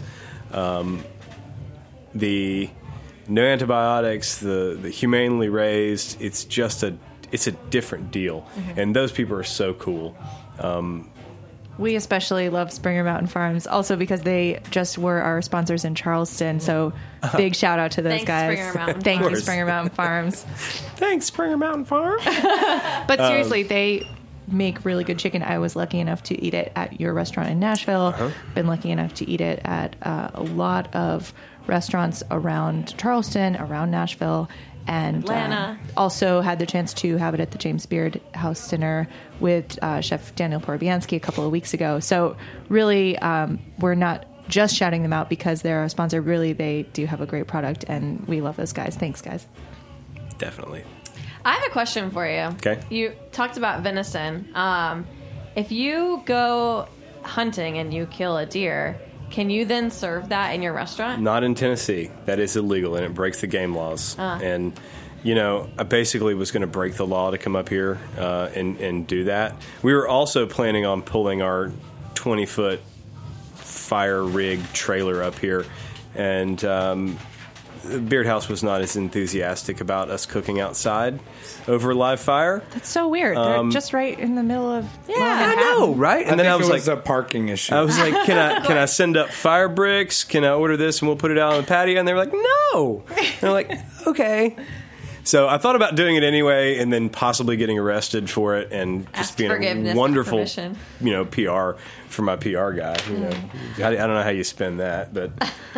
the no antibiotics, the humanely raised, it's a different deal, and those people are so cool. We especially love Springer Mountain Farms, also because they just were our sponsors in Charleston. So big shout out to those guys. Thank you, Springer Mountain Farms. Thanks, Springer Mountain Farm. But seriously, they make really good chicken. I was lucky enough to eat it at your restaurant in Nashville. Been lucky enough to eat it at a lot of restaurants around Charleston, around Nashville, and Atlanta. Also had the chance to have it at the James Beard House dinner with Chef Daniel Porobianski a couple of weeks ago. So really, we're not just shouting them out because they're a sponsor. Really, they do have a great product, and we love those guys. Thanks, guys. Definitely. I have a question for you. Okay. You talked about venison. If you go hunting and you kill a deer, can you then serve that in your restaurant? Not in Tennessee. That is illegal, and it breaks the game laws. And, I basically was going to break the law to come up here and do that. We were also planning on pulling our 20-foot fire rig trailer up here, and Beard House was not as enthusiastic about us cooking outside over live fire. That's so weird. They're just right in the middle of I know, right? And then I was it like, was a parking issue. I was like, can I send up fire bricks? Can I order this and we'll put it out on the patio? And they were like, no. And they're like, okay. So I thought about doing it anyway, and then possibly getting arrested for it, and just being a wonderful, PR for my PR guy. I don't know how you spend that, but.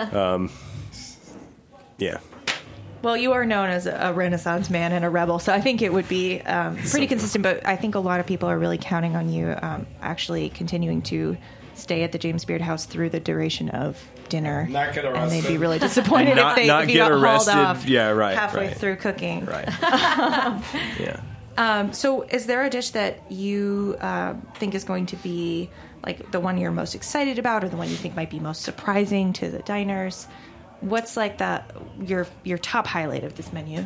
Yeah. Well, you are known as a Renaissance man and a rebel, so I think it would be pretty consistent, but I think a lot of people are really counting on you actually continuing to stay at the James Beard House through the duration of dinner. Not get arrested. And they'd be really disappointed if you got hauled off halfway through cooking. Right. Yeah. So is there a dish that you think is going to be like the one you're most excited about, or the one you think might be most surprising to the diners? What's like your top highlight of this menu?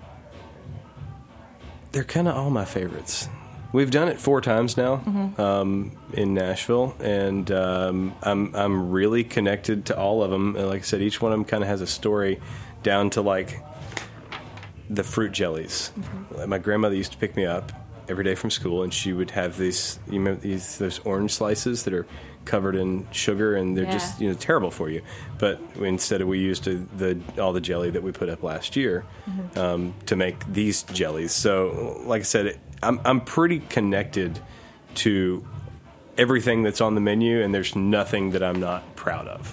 They're kind of all my favorites. We've done it 4 times now in Nashville, and I'm really connected to all of them. And like I said, each one of them kind of has a story, down to like the fruit jellies. My grandmother used to pick me up every day from school, and she would have these, those orange slices that are covered in sugar, and they're just terrible for you. But instead, we used all the jelly that we put up last year to make these jellies. So, like I said, I'm pretty connected to everything that's on the menu, and there's nothing that I'm not proud of.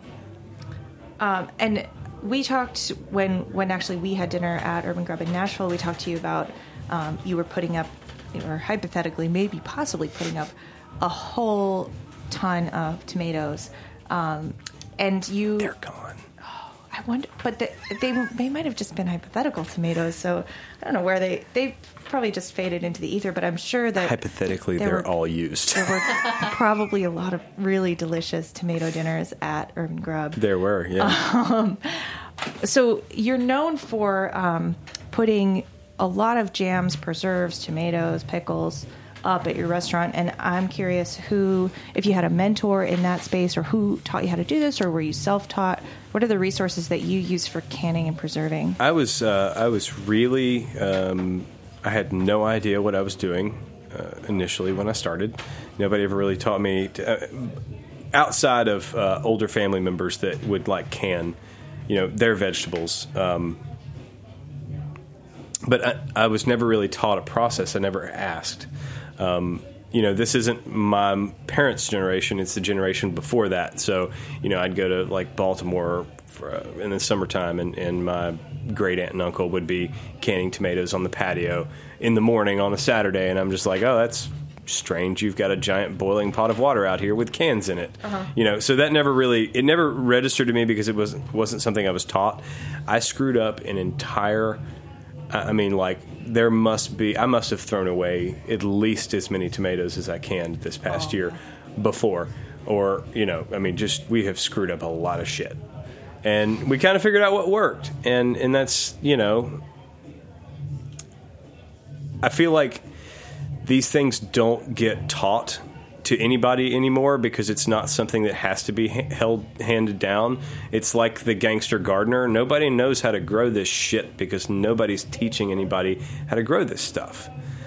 And we talked when actually we had dinner at Urban Grub in Nashville. We talked to you about you were putting up, or hypothetically, maybe possibly putting up a whole ton of tomatoes, and they're gone. Oh, I But they might have just been hypothetical tomatoes, so I don't know where they probably just faded into the ether, but I'm sure that hypothetically they're all used. There were probably a lot of really delicious tomato dinners at Urban Grub. There were, yeah. So you're known for putting a lot of jams, preserves, tomatoes, pickles up at your restaurant, and I'm curious if you had a mentor in that space, or who taught you how to do this, or were you self-taught? What are the resources that you use for canning and preserving? I was really I had no idea what I was doing initially when I started. Nobody ever really taught me outside of older family members that would like can, their vegetables. But I was never really taught a process. I never asked. This isn't my parents' generation. It's the generation before that. So, I'd go to like Baltimore in the summertime, and my great aunt and uncle would be canning tomatoes on the patio in the morning on a Saturday. And I'm just like, oh, that's strange. You've got a giant boiling pot of water out here with cans in it. So that never registered to me because it wasn't something I was taught. I screwed up an entire... I must have thrown away at least as many tomatoes as I canned this past year before. Or, we have screwed up a lot of shit. And we kind of figured out what worked. And that's, I feel like these things don't get taught to anybody anymore because it's not something that has to be handed down. It's like the gangster gardener. Nobody knows how to grow this shit because nobody's teaching anybody how to grow this stuff.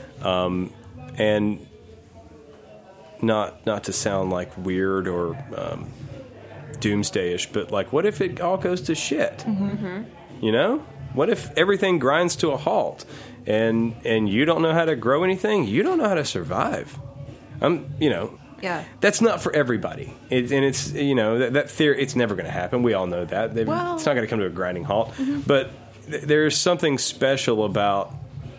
And not to sound like weird or doomsday-ish, but like, what if it all goes to shit? Mm-hmm. What if everything grinds to a halt and you don't know how to grow anything? You don't know how to survive. Yeah. That's not for everybody. It's that theory, it's never going to happen. We all know that. It's not going to come to a grinding halt. Mm-hmm. But there's something special about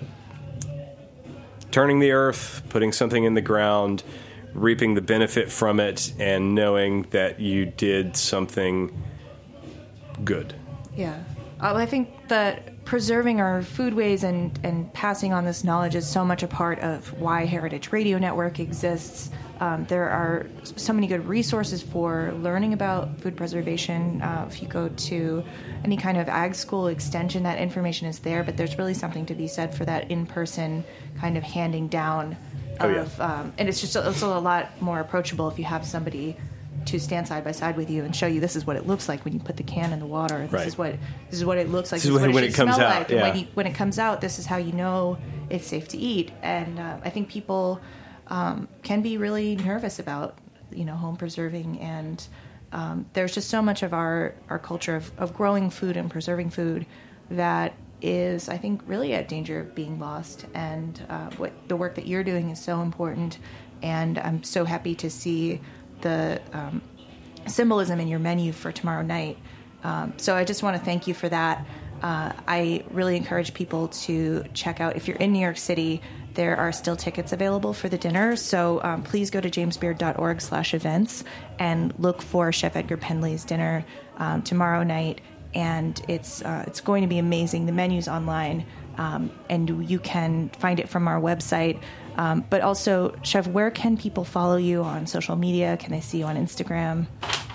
turning the earth, putting something in the ground, reaping the benefit from it, and knowing that you did something good. Yeah. I think that preserving our foodways and passing on this knowledge is so much a part of why Heritage Radio Network exists. There are so many good resources for learning about food preservation. If you go to any kind of ag school extension, that information is there, but there's really something to be said for that in-person kind of handing down of, and it's a lot more approachable if you have somebody to stand side by side with you and show you this is what it looks like when you put the can in the water. This is what it looks like. This is what it should smell like. Yeah. And when it comes out, this is how you know it's safe to eat. And I think people can be really nervous about home preserving, and there's just so much of our culture of growing food and preserving food that is, I think, really at danger of being lost. And what the work that you're doing is so important, and I'm so happy to see the symbolism in your menu for tomorrow night. So I just want to thank you for that. I really encourage people to check out, if you're in New York City, there are still tickets available for the dinner. So please go to jamesbeard.org/events and look for Chef Edgar Penley's dinner tomorrow night. And it's going to be amazing. The menu's online, and you can find it from our website. But also, Chef, where can people follow you on social media? Can they see you on Instagram?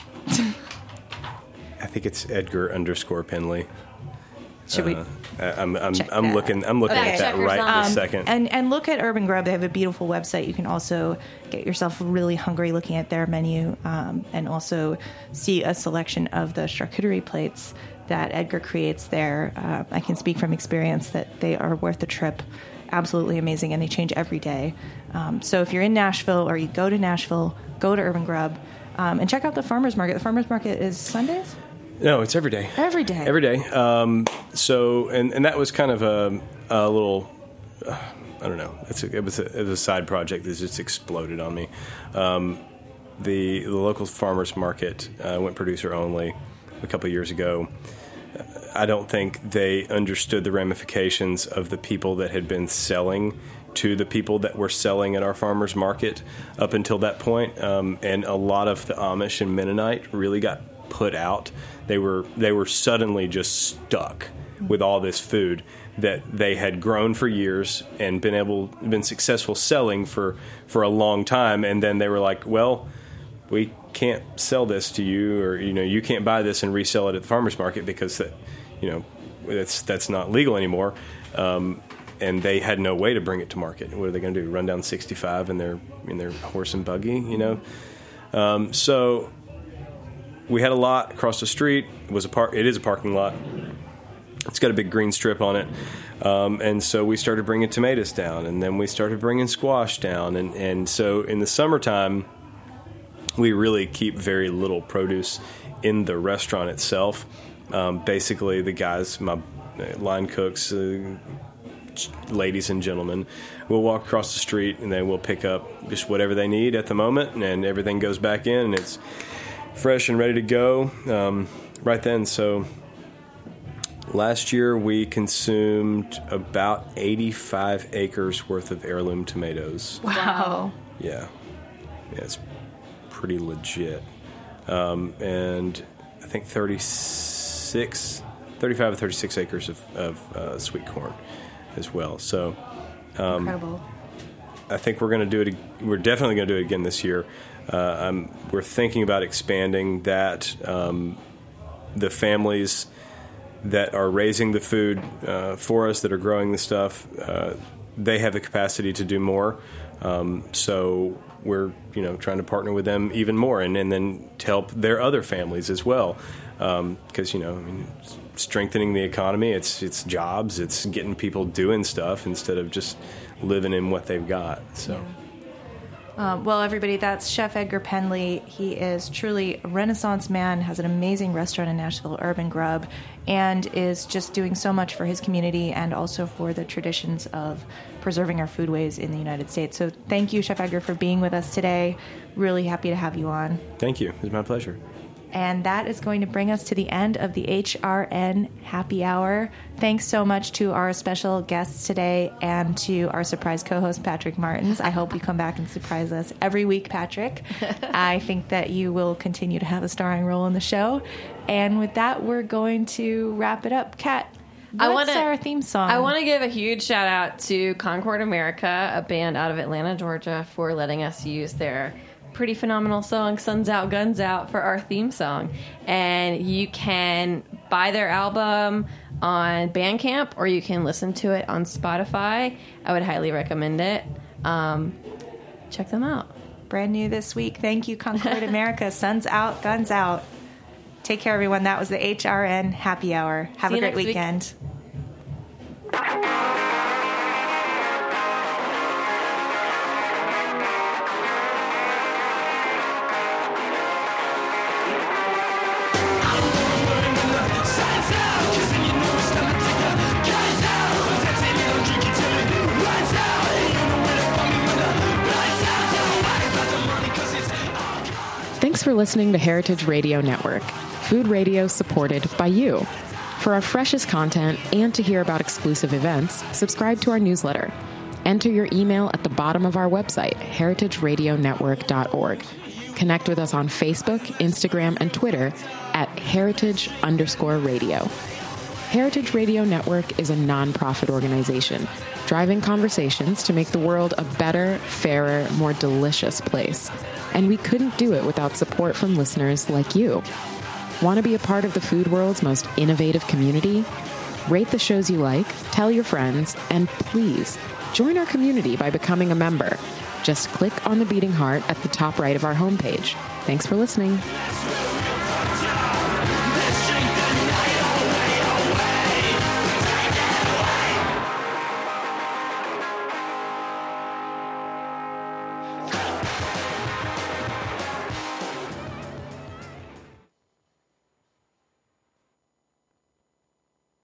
I think it's Edgar_Penley. Should we? I'm looking at that right this second. And look at Urban Grub. They have a beautiful website. You can also get yourself really hungry looking at their menu, and also see a selection of the charcuterie plates that Edgar creates there. I can speak from experience that they are worth the trip. Absolutely amazing, and they change every day. So if you're in Nashville or you go to Nashville, go to Urban Grub and check out the farmers market. The farmers market is Sundays? No, it's every day. Every day. Every day. So that was kind of a little, I don't know. It was a side project that just exploded on me. The local farmers market went producer only a couple of years ago. I don't think they understood the ramifications of the people that had been selling to the people that were selling at our farmers market up until that point. And a lot of the Amish and Mennonite really got put out. They were suddenly just stuck with all this food that they had grown for years and been successful selling for a long time, and then they were like, well, we can't sell this to you, or you can't buy this and resell it at the farmers market because that's not legal anymore. And they had no way to bring it to market. What are they going to do? Run down 65 in their horse and buggy, So we had a lot across the street. It is a parking lot. It's got a big green strip on it. And so we started bringing tomatoes down, and then we started bringing squash down. And so in the summertime, we really keep very little produce in the restaurant itself. Basically, the guys, my line cooks, ladies and gentlemen, will walk across the street, and they will pick up just whatever they need at the moment, and everything goes back in, and it's fresh and ready to go right then. So last year we consumed about 85 acres worth of heirloom tomatoes. Wow. Yeah, it's pretty legit. And I think 35 or 36 acres of sweet corn as well. So incredible. I think we're definitely going to do it again this year. We're thinking about expanding that. The families that are raising the food for us, that are growing the stuff, they have the capacity to do more. So we're trying to partner with them even more, and then to help their other families as well. Because strengthening the economy, it's jobs, it's getting people doing stuff instead of just living in what they've got. So. Yeah. Well, everybody, that's Chef Edgar Penley. He is truly a Renaissance man, has an amazing restaurant in Nashville, Urban Grub, and is just doing so much for his community and also for the traditions of preserving our foodways in the United States. So thank you, Chef Edgar, for being with us today. Really happy to have you on. Thank you. It was my pleasure. And that is going to bring us to the end of the HRN Happy Hour. Thanks so much to our special guests today and to our surprise co-host, Patrick Martins. I hope you come back and surprise us every week, Patrick. I think that you will continue to have a starring role in the show. And with that, we're going to wrap it up. Kat, what's our theme song? I want to give a huge shout out to Concord America, a band out of Atlanta, Georgia, for letting us use their pretty phenomenal song, Suns Out, Guns Out, for our theme song. And you can buy their album on Bandcamp, or you can listen to it on Spotify. I would highly recommend it. Check them out. Brand new this week. Thank you, Concord America. Suns Out, Guns Out. Take care, everyone. That was the HRN Happy Hour. Have a great weekend. Thanks for listening to Heritage Radio Network, food radio supported by you. For our freshest content and to hear about exclusive events, subscribe to our newsletter. Enter your email at the bottom of our website, heritageradionetwork.org. Connect with us on Facebook, Instagram, and Twitter at heritage_radio. Heritage Radio Network is a nonprofit organization driving conversations to make the world a better, fairer, more delicious place. And we couldn't do it without support from listeners like you. Want to be a part of the food world's most innovative community? Rate the shows you like, tell your friends, and please join our community by becoming a member. Just click on the beating heart at the top right of our homepage. Thanks for listening.